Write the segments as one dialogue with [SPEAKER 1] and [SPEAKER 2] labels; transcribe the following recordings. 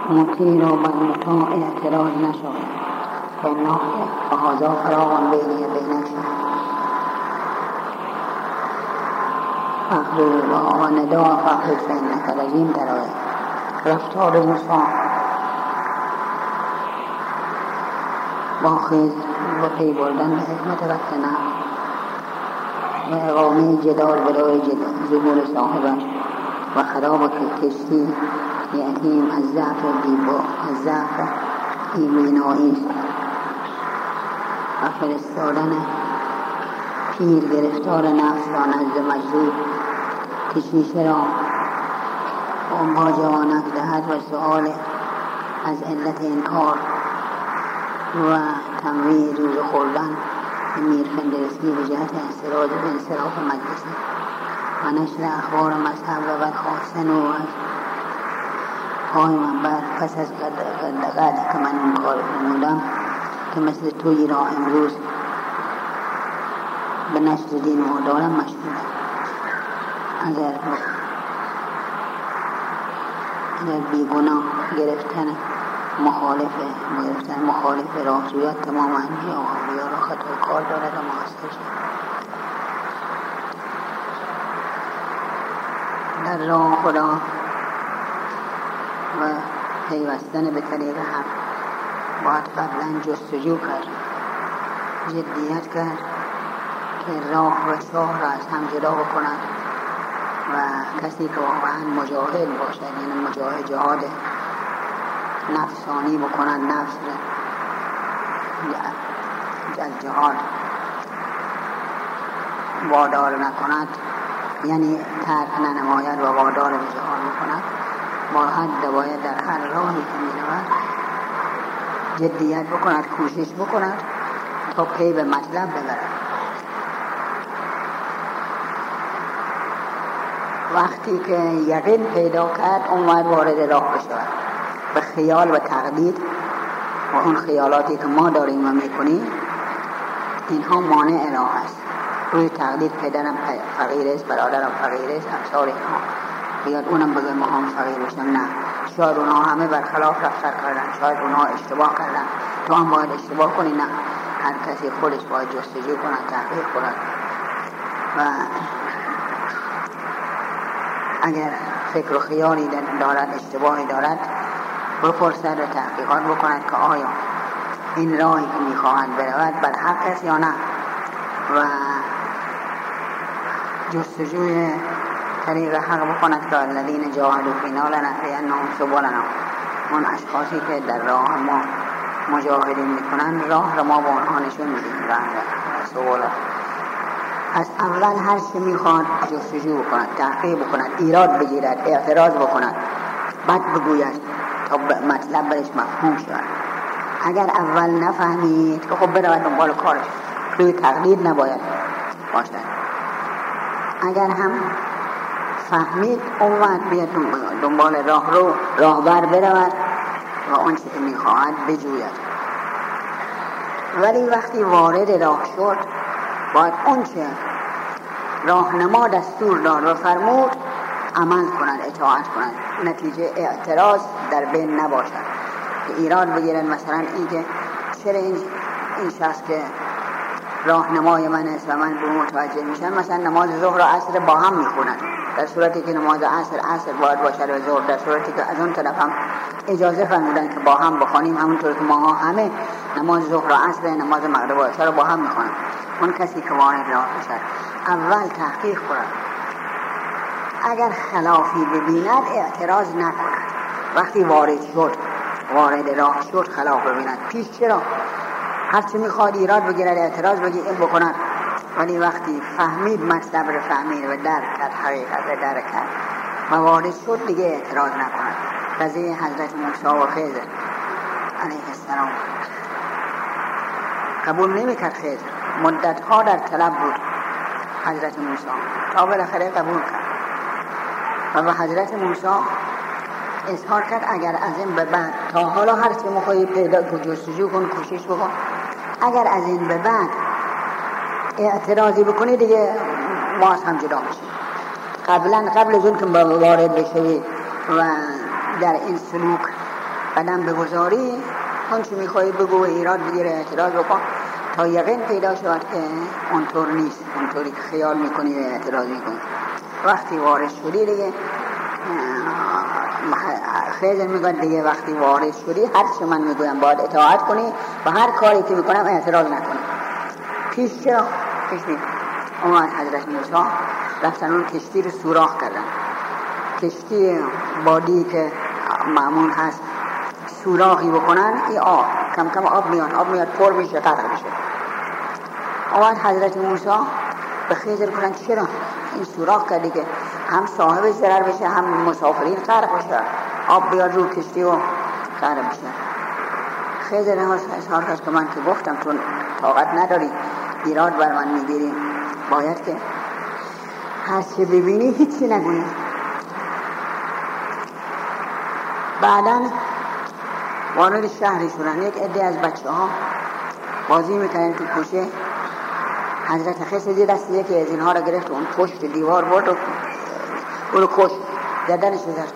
[SPEAKER 1] مطیع را بر مطاع اعتراض نشود فإنه هذا فراغ بینی و بینک فخر و نداء فخر فإنک رجیم در آید. رفتار موسی با خیز و پی بردن به حکمت وقت نفس و اقامه جدال برای ظهور صاحبش و خراب کشتی یعتیم از ضعف ایمانایی است و فرستادن پیر گرفتار نفس را نزد مجذوب کشیشه را با جوانک دهد و سؤال از علت انکار و تمویل روز خوردن میر فندرسی به جهت استراج و انصراف مجلسی و نشر اخبار مذهب و برخواستن و از پای منبر پس از قدر که من اون کار فرمودم که مثل توی را امروز به نشر دین و دارم مشغولم. اگر بیگناه گرفتن مخالف راهجویت تمام انبیا و اولیا را خطا کار دارد و محصر شد. در راه خدا و پیوستن به طریق حق باید قبلا جستجو کرد، جدیت کرد که راه و شاه را از هم جدا بکند و کسی که واقعا مجاهد باشد، یعنی مجاهد جهاد نفسانی بکند، نفس از جهاد وادار نکند، یعنی ترک ننماید و وادار به جهاد بکند، باید در هر راهی که می‌رود جدیت بکند، کوشش بکند تا پی به مطلب ببرد. وقتی که یقین پیدا کرد اومد وارد راه بشود. به خیال و تقلید و اون خیالاتی که ما داریم و میکنیم اینها مانع راه است. روی تقلید پدرم فقیر است، برادرم فقیر است، امثال اینها بیاد اونم بگه ما هم فقیر بشم. نه، شاید اونها همه برخلاف رفتار کردن، شاید اونها اشتباه کردن، تو هم باید اشتباه کنی. نه، هر کسی خودش باید جستجو کنه، تحقیق کند و اگر فکر و خیالی دارد، اشتباهی دارد، بپرسد و تحقیقات بکند که آیا این راهی که میخواهد برود بر حق است یا نه و جستجوی طریق حق بکند که الذین جاهدوا فینا لنهدینهم سبلنا. اون اشخاصی که در راه ما مجاهدی میکنن راه را ما با آنها نشون میدیم. سبلا از اول هر چی میخواد جستجو بکند، تحقیق بکند، ایراد بگیرد، اعتراض بکند، بعد بگوید تا مطلب برش مفهوم شد. اگر اول نفهمید که خب برود دنبال کارش، روی تقلید نباید باشد. اگر هم فهمید اومد بیاد دنبال راهبر برود و اون چی که میخواهد بجوید. ولی وقتی وارد راه شد باید اون چه راهنما دستور داد و فرمود عمل کند، اطاعت کند. نتیجه اعتراض در بین نباشد که ایراد بگیرن، مثلا این که چرا این شخص که راهنمای من است و من به متوجه میشم مثلا نماز ظهر و عصر با هم میخونن، در صورتی که نماز عصر باید باشد و ظهر، در صورتی که از اون طرف هم اجازه فرمودن که با هم بخونیم، همونطور که ما همه نماز ظهر و عصر، نماز مغرب و عشا رو با هم میخونیم. اون کسی که وارد راه بشد اول تحقیق کند، اگر خلافی ببیند اعتراض نکند. وقتی وارد راه شد خلاف ببیند، پیش چرا هرچی میخواد ایراد بگیرد، اعتراض بکند. ولی وقتی فهمید مطلب رو فهمید و درک کرد، حقیقت رو درک کرد و وارد شد دیگه اعتراض نکند. قضیه حضرت موسی و خضر علیه السلام قبول نمیکرد. خضر مدتها در طلب بود حضرت موسی تا بالاخره قبول کرد و به حضرت موسی اظهار کرد اگر از این به بعد، تا حالا هر چی میخوایی پیدا کن، جستجو کن، کوشش بکن، اگر از این به بعد اعتراضی بکنی دیگه ما از هم جدا میشیم. قبل از اون که وارد بشوی و در این سلوک قدم بگذاری آنچه میخوایی بگو و ایراد بگیره اعتراض بکن تا یقین پیدا شود که اونطور نیست، اونطوری که خیال میکنی و اعتراض میکنی. وقتی وارد شدی دیگه خیلی میگه دیگه وقتی وارد شدی هر چه من میگویم باید اطاعت کنی و هر کاری که میکنم اعتراض نکنی. پیش چرا؟ پیش می اومد حضرت موسی رفتن اون کشتی رو سوراخ کردن. کشتی بادی که معمول هست سوراخی بکنن این آب کم کم آب میاد پر میشه غرق میشه. اومد حضرت موسی به خضر کنن چرا این سوراخ کردی که هم صاحب ضرر بشه هم مسافرین غرق بشه، آب بیاد رو کشتی و غرق بشه. خضر اظهار کرد که من که گفتم تو طاقت نداری، ایراد بر من میگیری، باید که هر چه ببینی هیچی نگویی. بعداً وارد شهری شدن. یک عده از بچه ها بازی میکنن تو کوچه. حضرت خضر دست یکی از اینها را گرفت اون پشت دیوار برد و اونو کشت، گردنش بزرد.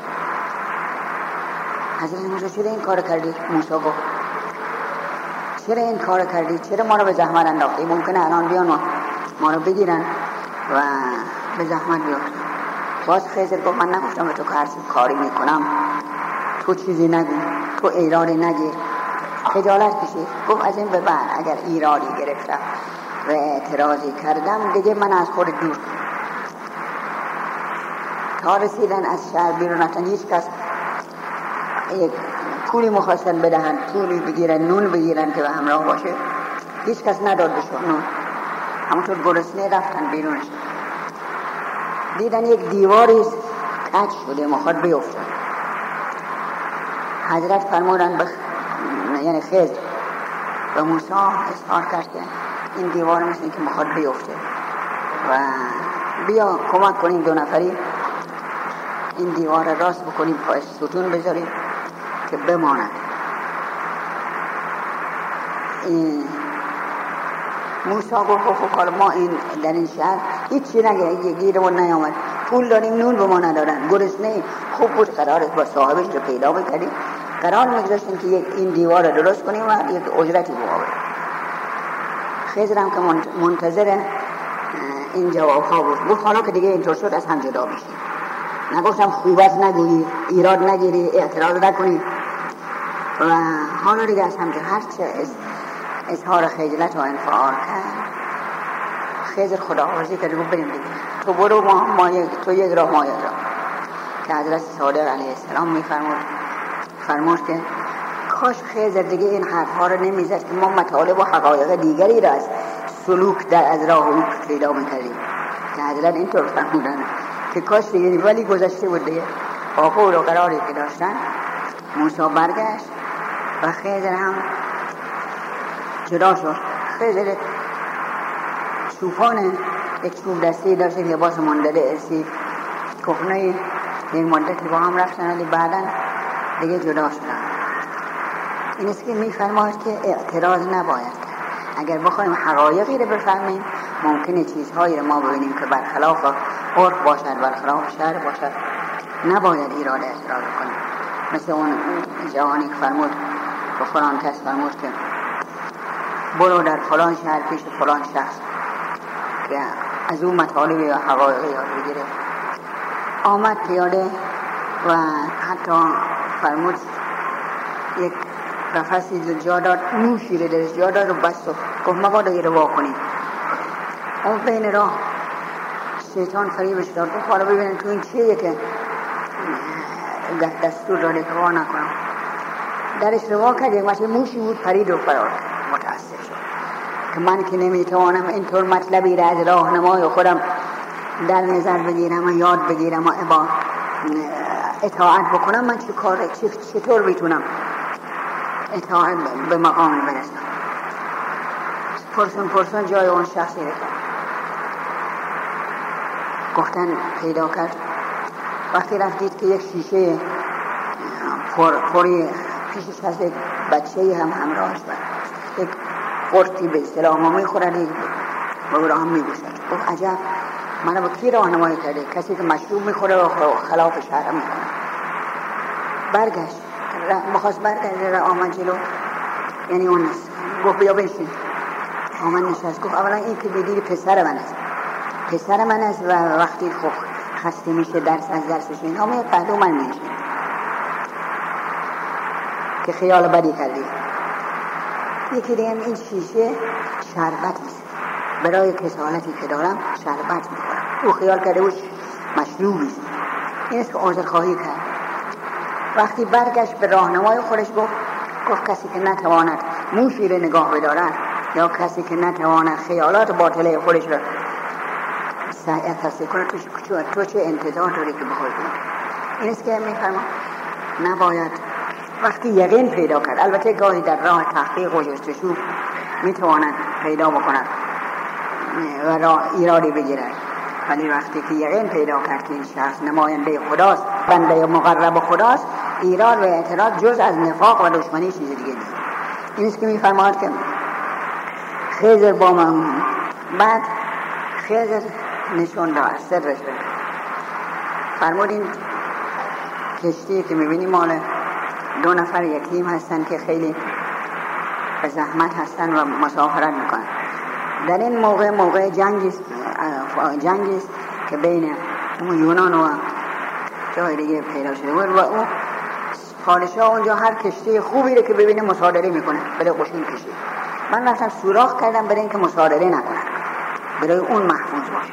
[SPEAKER 1] حضرت موسی چرا این کار کردی؟ موسی گفت چرا این کار کردی؟ چرا ما رو به زحمت انداختی؟ ممکنه الان بیان ما رو بگیرن و به زحمت بیافتن. باز خضر گفت من نگفتم به تو که هر چی کاری میکنم تو چیزی نگو، تو ایرادی نگیر. خجالت کشید. گفت از این به بعد اگر ایرادی گرفتم و اعتراضی کردم دیگه من از خود دور کنم. تا رسیدن از شهر بیرون رفتن هیچ کس یک پولی مخواستن بدهن، پولی بگیرن، نون بگیرن که به همراه باشه، هیچ کس نداد بشون نون. همونطور گرسنه رفتن بیرونش. دیدن یک دیواری کج شده مخواد بیفتن. حضرت فرمودن یعنی خضر به موسی اظهار کرد که این دیوار مثل که مخواد بیفته و بیا کمک کنیم دو نفری این دیوار را راست بکنیم، پای ستون بذاریم که بماند. موسی گفت خب ما این در این شهر هیچی نگه گیرمون نیامد، پول داریم نون به ما ندارن، گرسنه. خوب بود قرار با صاحبش رو پیدا بکردیم، قرار میگذاشتیم که این دیوار رو درست کنیم و یک اجرتی بقابل. خضر هم که منتظر این جواب ها بود. گفت حالا که دیگه اینطور شد از هم جدا بشیم. نگفتم خوب است نگویی، ایراد نگیری، اعتراض نکنی و حالا دیگه از هم جدا. هرچه اظهار خجلت و انفعال کرد خضر خداحافظی کرد. گفت بریم دیگه، تو برو تو یک راه ما یک راه. که حضرت صادق علیه السلام فرمود که کاش خضر دیگه این حرفها رو نمیزد که ما مطالب و حقایق دیگری را از سلوک در از راه او پیدا میکردیم. که حضرت اینطور فرمودن که کاش دیگه، ولی گذشته بود دیگه. با قول و قراری که داشتن موسی برگشت و خضر هم جدا شد. خضر چوپانه یک چوب دستی داشت، لباس مندله اسی کهنه، یک مدتی با هم رفتن ولی بعداً دیگه جدا شدن. این است که میفرماید که اعتراض نباید کرد. اگر بخوایم حقایقی رو بفهمیم ممکنه چیزهایی رو ما ببینیم که برخلاف عرف باشد، برخلاف شرع باشد، نباید ایراد اعتراض کنیم. مثل اون جوانی که فرمود به فلان کس فرمود که برو در فلان شهر پیش فلان شخص که از اون مطالب و حقایق یاد بگیره. آمد پیاده و حتی فرمود یک قفسی جا داد، نوشی رو درش جا داد و بست و گفت مبادا یه رو واکنید. اون بین راه شیطان فریبش داد. گفت حالا ببینن تو این چیه که دستور داده که وا نکنم. درش رو وا کرد، یک مثل موشی بود پرید و فرار کرد. متاسف شد که من که نمیتوانم اینطور مطلبی را از راهنمای خودم در نظر بگیرم و یاد بگیرم و اطاعت بکنم، من چطور میتونم اطاعت به مقام برسم؟ پرسون جای اون شخصی رو گفتن پیدا کرد. وقتی رفتید که یک شیشه پری پیشش هست، یک بچه‌ای هم همراهش بود، یک قرطی به اصطلاح ما میخورن و برا هم میگوشن. گفت عجب، منو با کی راهنمایی کرده؟ کسی که مشروب میخوره و خلاف شرع میکنه. برگشت بخواست برگرده آمد جلو، یعنی اون است، گفت بیا بشین. آمد نشست، گفت اولا این که بدید پسر من است و وقتی خب خسته میشه درس از درسش اینها میاد پهلو من میشه که خیال بدی کردی. یکی دیگه این شیشه شربت است، برای کسالتی که دارم شربت میخورم. او خیال کرده بود مشروبی است. این است که عذرخواهی کرد. وقتی برگشت به راهنمای خودش گفت کسی که نتواند موشی رو نگاه بدارد یا کسی که نتواند خیالات باطله خودش رو تصدیق کنه، تو چه انتظار داری که بخوای کنی؟ این است که میفرما نباید وقتی یقین پیدا کرد، البته گاهی در راه تحقیق و جستجو میتواند پیدا بکند و راه ایرادی بگیرد، ولی وقتی که یقین پیدا کرد که این شخص نماینده خداست، بنده مقرب خداست، ایراد و اعتراض جز از نفاق و دشمنی چیز دیگه نیست. این است که میفرماید که خضر با من، بعد خضر نشون داد سرش رو فرمود این کشتی که میبینیم مال 2 نفر یتیم هستن که خیلی به زحمت هستن و مسافرت میکنن. در این موقع جنگی است که بین یونان و جای دیگه پیدا شده بود و اون پادشاه اونجا هر کشتی خوبی رو که ببینه مصادره میکنه برای قشون کشتی. من رفتم سوراخ کردم برای اینکه مصادره نکنن، برای اون محفوظ باشه.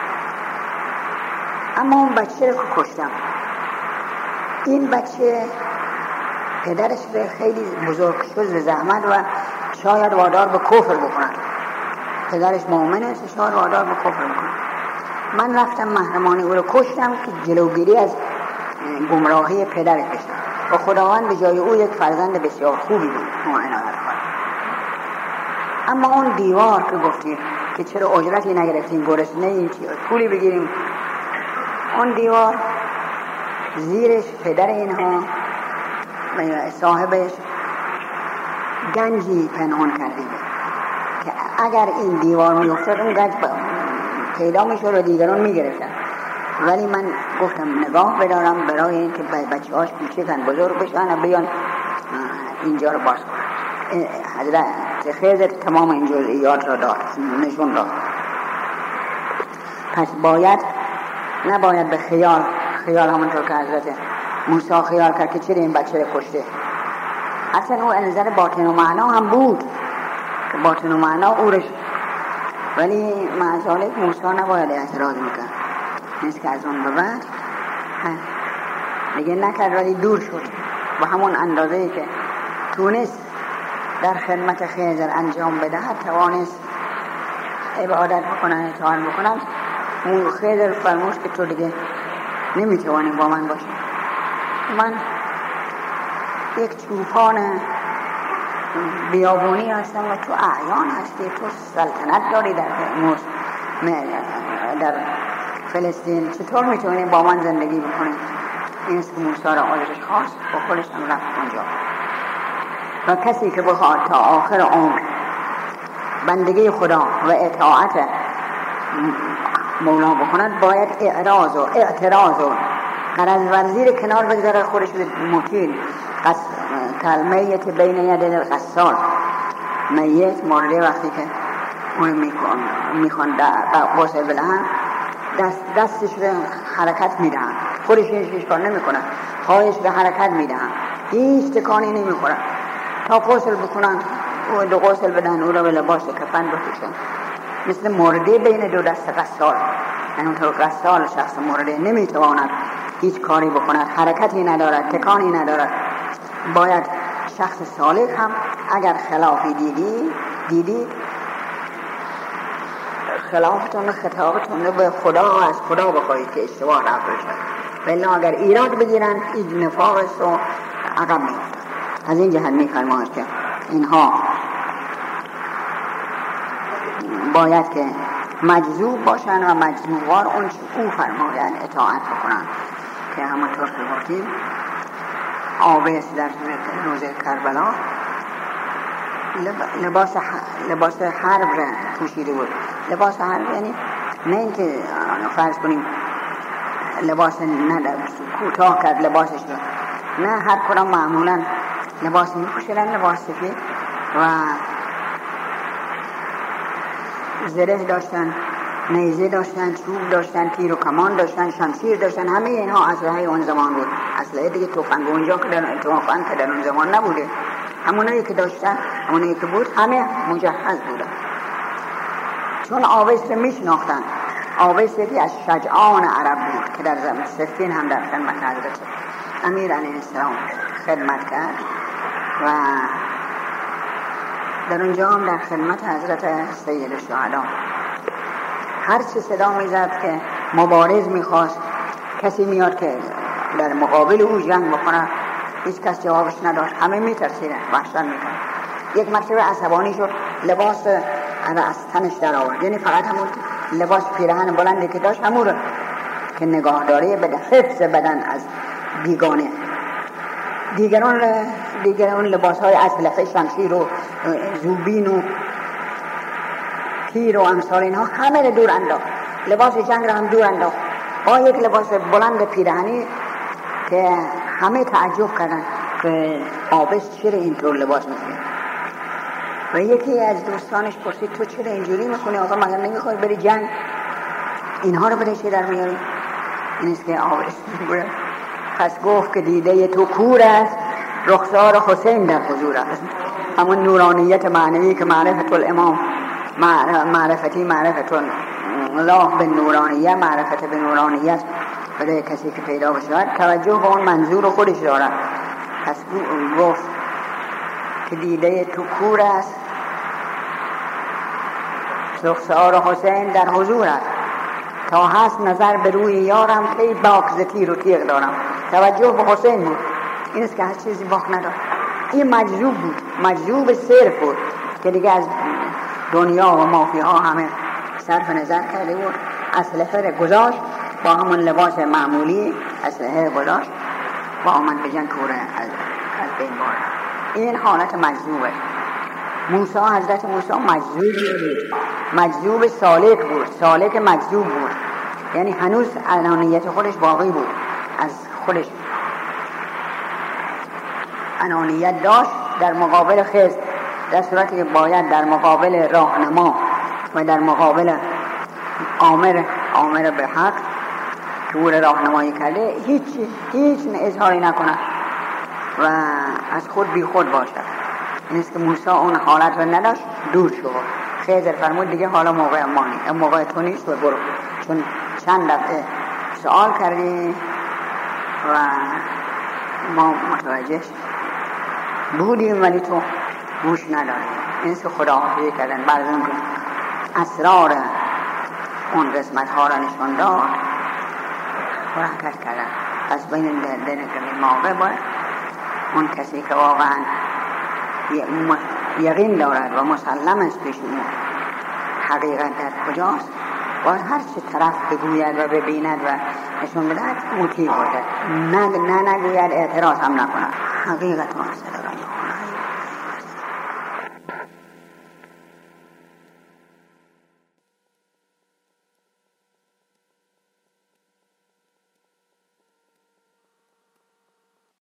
[SPEAKER 1] اما اون بچه رو کشتم. این بچه پدرش به خیلی بزرگ شد به زحمت و شاید وادار به کفر بکنن. پدرش مؤمن است، شاید وادار به کفر بکنن. من رفتم محرمانه او رو کشتم که جلوگیری از گمراهی پدرش بشه و خداوند به جای او یک فرزند بسیار خوبی بود عنایت کنه. اما اون دیوار که گفتیم که چرا اجرتی نگرفتیم، گرسنه این پولی بگیریم، اون دیوار زیرش پدر اینها صاحبش گنجی پنهان کرده که اگر این دیوار میافتاد اون گنج پیدا میشد و دیگران میگرفتن. ولی من گفتم نگاه بدارم برای اینکه بچه هاش کوچکن بزرگ بشن و بیان اینجا رو باز کنن. حضرت خضر تمام این جزئیات را داد، نشون داد. پس نباید به خیال همونطور که حضرت موسی خیال کرد که چرا این بچه رو کشته. اصلا او نظر باطن و معنا هم بود که باطن و معنا اورش، ولی معذالک موسی نباید اعتراض میکرد. نیست که از اون به بعد دیگه نکرد، ولی دور شد و همون اندازه‌ای که تونست در خدمت خضر انجام بدهد توانست عبادت بکنن، اطاعت بکنن. اون خضر فرموش که تو دیگه نمیتوانی با من باشی. من یک چوپان بیابونی هستم و تو اعیان هستی، تو سلطنت داری در فلسطین، چطور میتونی با من زندگی بکنی؟ این است که موسی را آزادش خواست و خودش هم رفت اونجا. و کسی که بخواد تا آخر عمر بندگی خدا و اطاعت مولا بکند باید اعراض و اعتراض و غرض ورزی رو کنار بگذاره، خودش مطیل کلمیت بین یدین الغسال. میت مرده وقتی که اون میخوان غسل بدهن دستش به حرکت میدهن، خودش هیچ کار نمیکنن، پایش به حرکت میدهن، هیچ تکانی نمیخورن تا غسل بکنن و دو غسل بدن او را به لباس کفن بپوشن. مثل مرده بین دو دست غسال. یعنی اونطور غسال شخص مرده نمیتواند هیچ کاری بکند، حرکتی ندارد، تکانی ندارد. باید شخص صالح هم اگر خلافی دیدید خلافتون و خطابتون رو به خدا از خدا بخواهید که اشتباه رفت بشه، ولی اگر ایراد بگیرن این نفاق است و عقب میافتند. از این جهت میفرماید که اینها باید که مجذوب باشن و مجذوبوار اون او فرمایند اطاعت بکنن که همونطور که گفتیم آبیس در روز کربلا لباس حرب را پوشیده بود. لباس حرب یعنی نه اینکه فرض کنیم لباس کوتاه کرد لباسش رو، نه هر کدام معمولا لباس می‌پوشیدن، لباس سفید و زره داشتن، نیزه داشتن، چوب داشتن، تیر و کمان داشتن، شمشیر داشتن. همه اینها اسلحه اون زمان بود. اسلحه دیگه تفنگ اونجا که در اون زمان نبوده. همونایی که داشتن، همونایی که بود، همه مجهز بودن. چون آویس رو میشناختن. آویس یکی از شجعان عرب بود که در زمان صفین هم در خدمت حضرت امیر علیه السلام خدمت کرد و در اونجا هم در خدمت حضرت سید الشهدا هر چه صدا میزد که مبارز میخواست، کسی میاد که در مقابل او جنگ بکنه، هیچ کس جوابش نداشت. همه میترسیدن، وحشت میکنن. یک مرتبه عصبانی شد، لباس از تنش در آورد، یعنی فقط همون لباس پیراهن بلندی که داشت همون رو که نگاهداری به حفظ بدن از بیگانه. دیگران لباس های اسلحه، شمشیر و زوبین و تیر و امثال اینها همه رو دور انداخت. لباس جنگ رو هم دور انداخت با یک لباس بلند پیراهنی که همه تعجب کردن که آبست چرا اینطور لباس میکنه. و یکی از دوستانش پرسید تو چرا اینجوری میکنی؟ آقا مگر نمیخوای بری جنگ؟ اینها رو برای چه در میاری؟ این است که آبست میگوید. پس گفت که دیده تو کور است، رخسار حسین در حضور است. همون نورانیت معنوی که معرفت الامام، معرفتی معرفت الله به نورانیت، معرفت به نورانیت برای کسی که پیدا بشود توجه به اون منظور خودش دارد. پس گفت که دیده تو کور است، رخسار حسین در حضور است. تا هست نظر به روی یارم که باک ز تیر و تیغ دارم. توجه به حسین بود. این است که هر چیزی باک ندارد. این مجذوب بود، مجذوب صرف بود که دیگه از دنیا و مافی ها همه صرف نظر کرده بود. اسلحه را گذاشت، با همون لباس معمولی اسلحه گذاشت و آمد به جنگ کوره از بین برد. این حالت مجذوبه. موسی، حضرت موسی مجذوب بود، مجذوب سالک بود، سالک مجذوب بود. یعنی هنوز انانیت خودش باقی بود، از خودش انانیت داشت در مقابل خضر، در صورتی که باید در مقابل راهنما و در مقابل آمر به حق که او راهنمایی کرده هیچ اظهاری نکنه و از خود بی خود باشد. این است که موسی اون حالت رو نداشت، دور شد. خضر فرمود دیگه حالا موقع مانی، موقع تو نیست و برو. چون چند دفعه سوال کردی و ما متوجه بودیم ولی تو گوش نداری. این است که خداحافظی کردن. بعد از اون اسرار اون قسمت ها را نشان داد و حرکت کردن. پس بین دن که موقع باید اون کسی که واقعا یقین دارد و مسلم است پیش اون حقیقت در کجاست، باید هر چه طرف بگوید و ببیند و نشون بدهد مطیع باشد، نه نگوید، اعتراض هم نکند. حقیقت مسئله